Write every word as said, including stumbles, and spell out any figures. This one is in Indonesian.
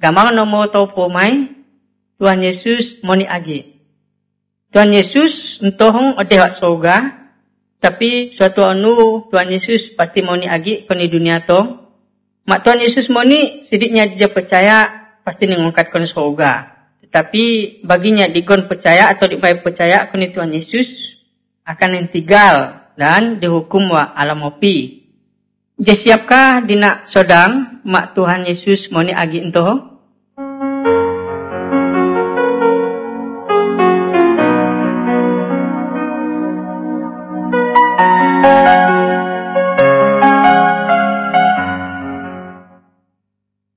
Gamang nomo tau pomai Tuhan Yesus moni agi. Tuhan Yesus entohong odewak soga, tapi suatu anu Tuhan Yesus pasti moni agi koni dunia to. Mak Tuhan Yesus moni sidiknya dia percaya pasti ngangkat kon soga. Tetapi baginya dikon percaya atau dipai percaya koni Tuhan Yesus akan yang tinggal dan dihukum wa alam opi. Jadi siapkah dina sodang mak Tuhan Yesus moni agi entohong?